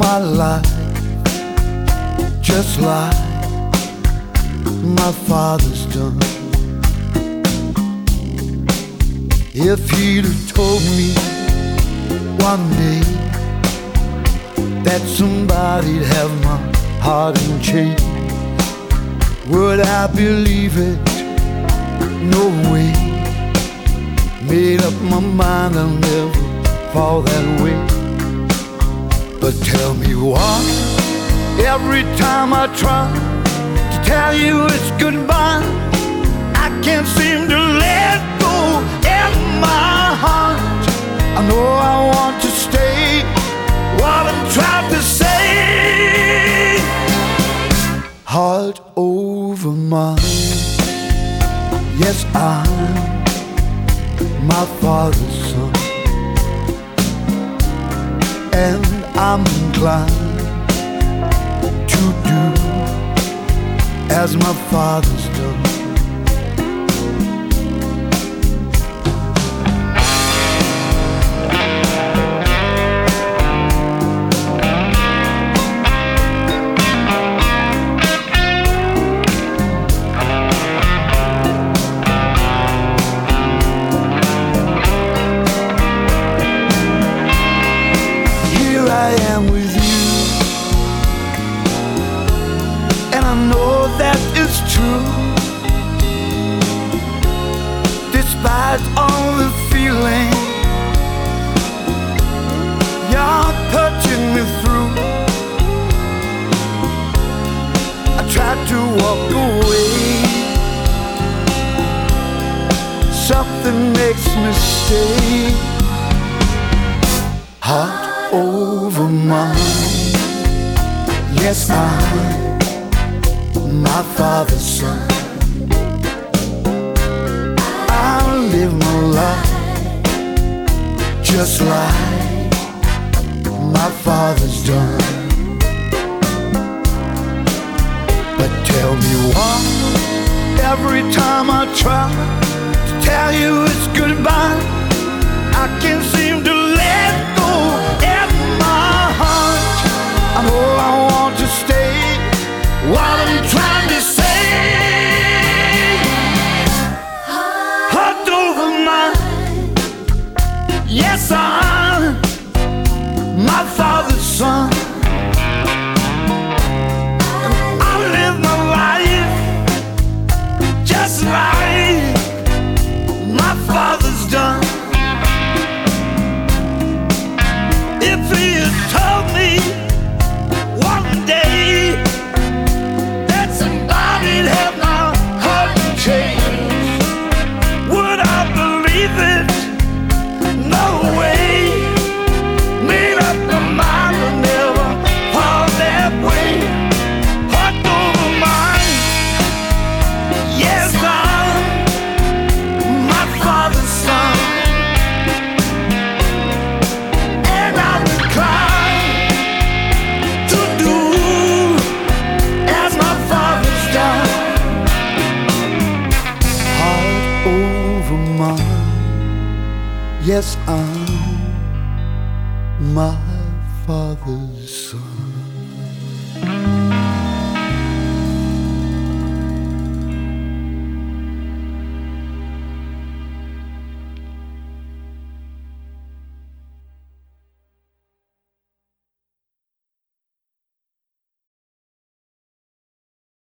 my life just like my father's done. If he'd have told me one day that somebody'd have my heart in chains, would I believe it? No way. Made up my mind I'll never fall that way. But tell me why, every time I try to tell you it's goodbye, I can't seem to let go in my heart. I know I want to stay, what I'm trying to say. Heart over mind, yes, I'm my father's son, and I'm inclined to do as my father's done. I am with you, and I know that is true. Despite all the feeling you're touching me through, I tried to walk away, something makes me stay. Heart over mine, yes, I'm my father's son. I'll live my life just like my father's done. But tell me why, every time I try to tell you it's goodbye, I can't seem to let go. I know I want to stay, what I'm trying to say. Heart over mind, yes, I'm my father's son, and I live my life just like my father's done. If he had told me one day that somebody'd have my heart changed, would I believe it? No way. Made up my mind to never fall that way. Heart over mind, yes, I'm my father's son, and I'm inclined to do as my father's done. Heart over mind, yes, I'm my father's son.